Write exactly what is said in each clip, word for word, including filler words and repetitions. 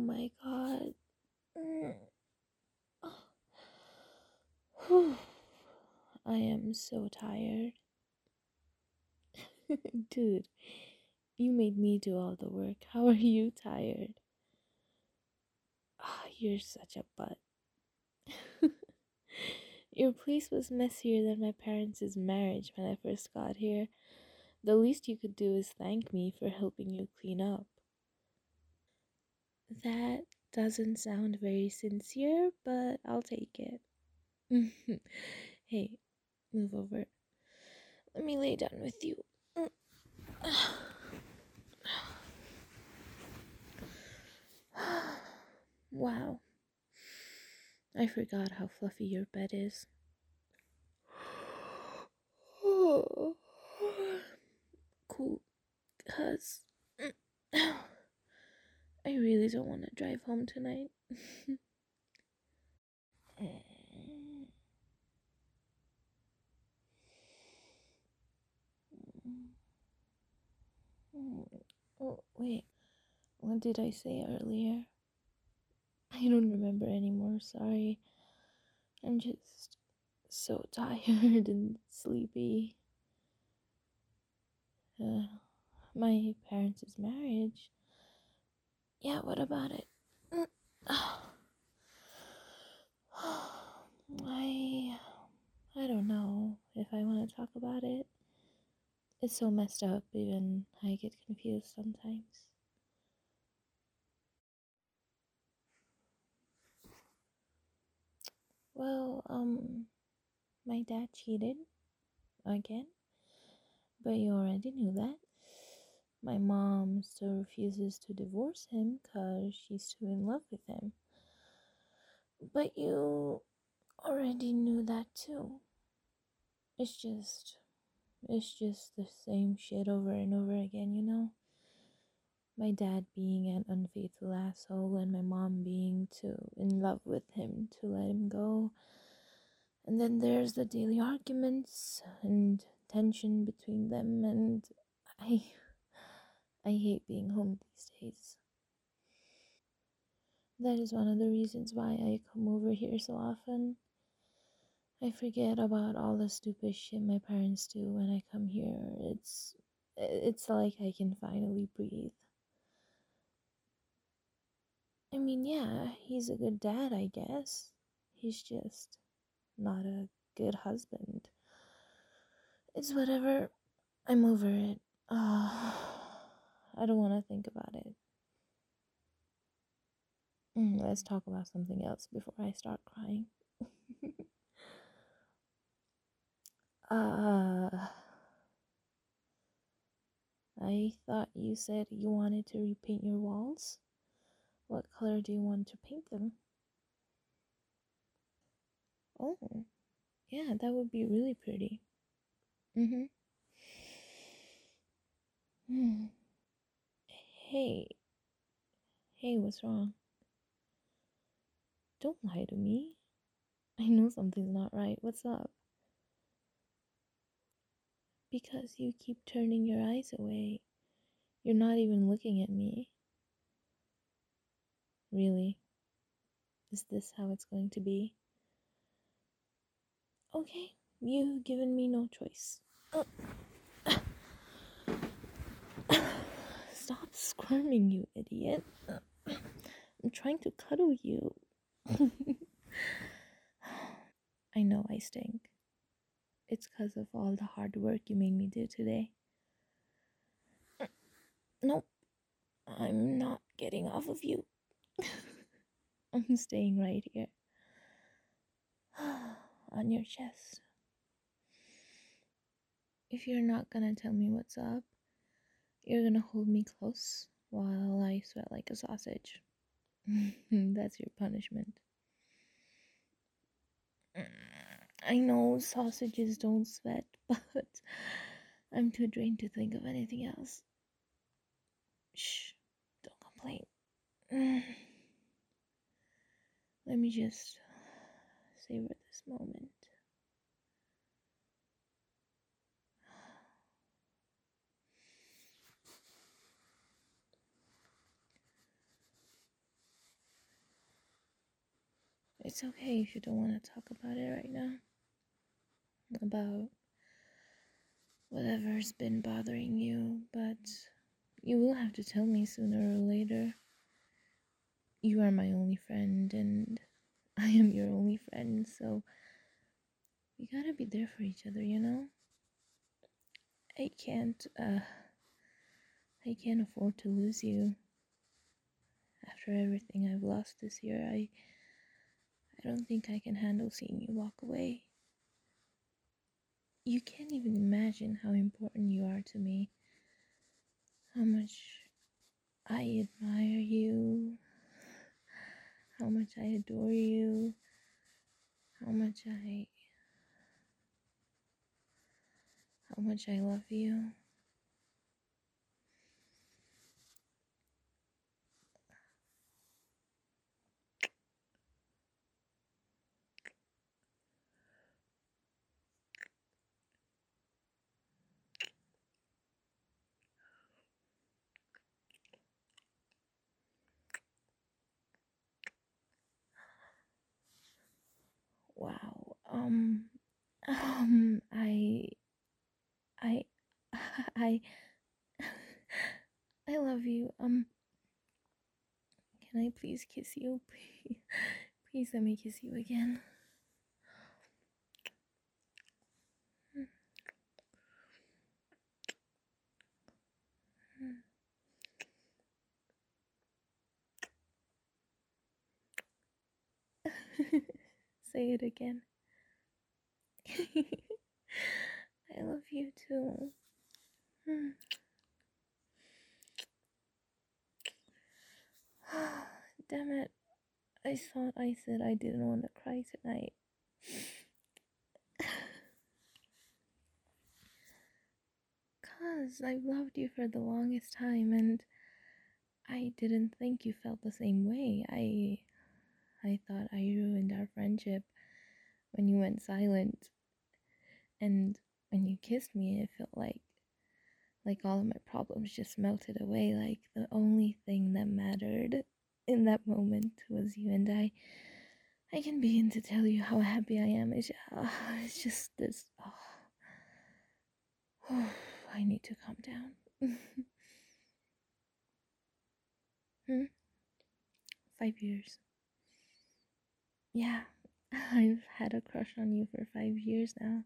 my god. Mm. Whew. I am so tired. Dude, you made me do all the work. How are you tired? Ah, you're such a butt. Your place was messier than my parents' marriage when I first got here. The least you could do is thank me for helping you clean up. That doesn't sound very sincere, but I'll take it. Hey, move over. Let me lay down with you. Wow, I forgot how fluffy your bed is. Cool, cuz I really don't want to drive home tonight. Oh, wait, what did I say earlier? I don't remember anymore, sorry. I'm just so tired and sleepy. Uh, my parents' marriage. Yeah, what about it? I I don't know if I want to talk about it. It's so messed up, even I get confused sometimes. Well, um, my dad cheated again, but you already knew that. My mom still refuses to divorce him because she's too in love with him. But you already knew that too. It's just, it's just the same shit over and over again, you know? My dad being an unfaithful asshole and my mom being too in love with him to let him go. And then there's the daily arguments and tension between them, and I I hate being home these days. That is one of the reasons why I come over here so often. I forget about all the stupid shit my parents do when I come here. It's it's like I can finally breathe. I mean, yeah, he's a good dad, I guess. He's just not a good husband. It's whatever. I'm over it. Uh, I don't want to think about it. Mm, let's talk about something else before I start crying. uh, I thought you said you wanted to repaint your walls. What color do you want to paint them? Oh, yeah, that would be really pretty. Mm-hmm. Hmm. Hey, hey, what's wrong? Don't lie to me. I know something's not right. What's up? Because you keep turning your eyes away. You're not even looking at me. Really? Is this how it's going to be? Okay, you've given me no choice. Stop squirming, you idiot. I'm trying to cuddle you. I know I stink. It's because of all the hard work you made me do today. Nope, I'm not getting off of you. I'm staying right here. On your chest. If you're not gonna tell me what's up, you're gonna hold me close while I sweat like a sausage. That's your punishment. I know sausages don't sweat, but I'm too drained to think of anything else. Shh, don't complain. Let me just savor this moment. It's okay if you don't want to talk about it right now. About whatever's been bothering you, but you will have to tell me sooner or later. You are my only friend, and I am your only friend, so we gotta be there for each other, you know? I can't, uh, I can't afford to lose you. After everything I've lost this year, I, I don't think I can handle seeing you walk away. You can't even imagine how important you are to me. How much I admire you. How much I adore you. How much I, how much I love you. Wow. Um, um, I, I, I, I love you. Um, can I please kiss you? Please, please let me kiss you again. Say it again. I love you too. Damn it. I thought I said I didn't want to cry tonight. Cause I've loved you for the longest time and I didn't think you felt the same way. I I thought I ruined our friendship when you went silent, and when you kissed me it felt like like all of my problems just melted away, like the only thing that mattered in that moment was you. And I I can begin to tell you how happy I am. It's, uh, it's just this. Oh, I need to calm down. hmm? Five years. Yeah, I've had a crush on you for five years now.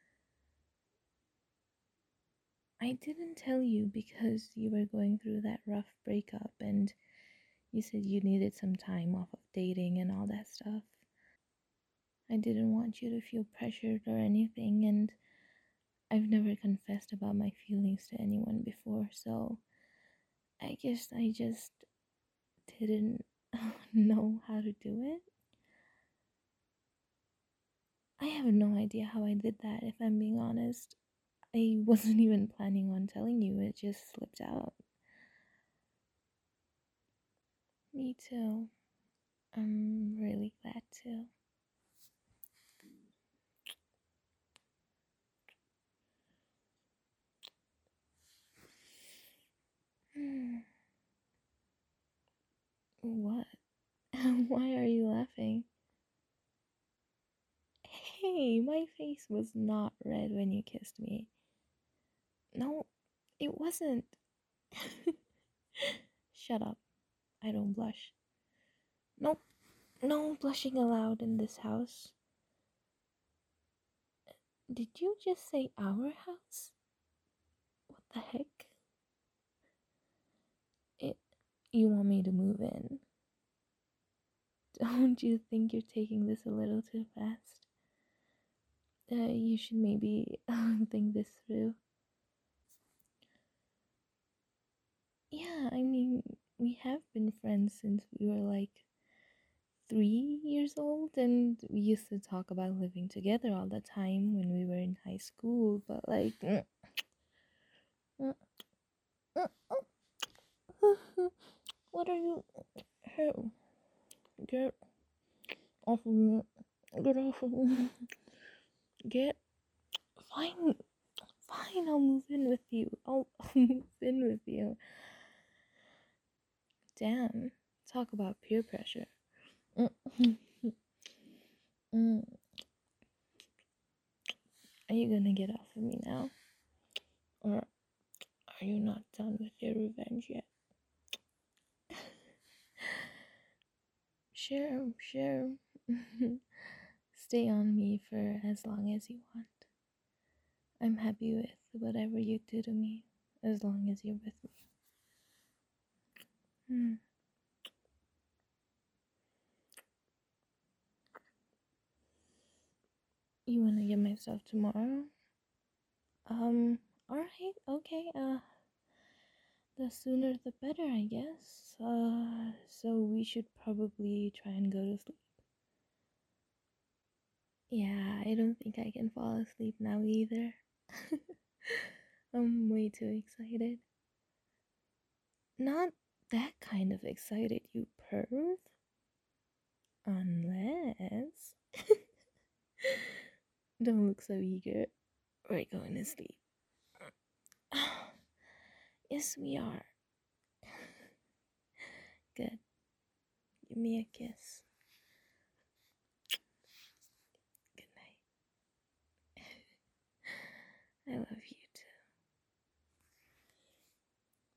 I didn't tell you because you were going through that rough breakup and you said you needed some time off of dating and all that stuff. I didn't want you to feel pressured or anything, and I've never confessed about my feelings to anyone before, so I guess I just didn't know how to do it. I have no idea how I did that, if I'm being honest. I wasn't even planning on telling you, it just slipped out. Me too. I'm really glad too. What? Why are you laughing? Hey, my face was not red when you kissed me. No, it wasn't. Shut up. I don't blush. Nope. No blushing allowed in this house. Did you just say our house? What the heck? It. You want me to move in? Don't you think you're taking this a little too fast? Uh, you should maybe think this through. Yeah, I mean, we have been friends since we were like three years old, and we used to talk about living together all the time when we were in high school, but like. What are you. Hey, get off of me. Get off of me. Get. Fine. Fine, I'll move in with you. I'll, I'll move in with you. Damn. Talk about peer pressure. Mm, are you gonna get off of me now? Or are you not done with your revenge yet? Sure, sure. Stay on me for as long as you want. I'm happy with whatever you do to me, as long as you're with me. Hmm. You wanna get my stuff tomorrow? Um, alright, okay, uh, the sooner the better, I guess. Uh, so we should probably try and go to sleep. Yeah, I don't think I can fall asleep now either. I'm way too excited. Not that kind of excited, you perv. Unless. Don't look so eager. We're going to sleep. Yes, we are. Good. Give me a kiss.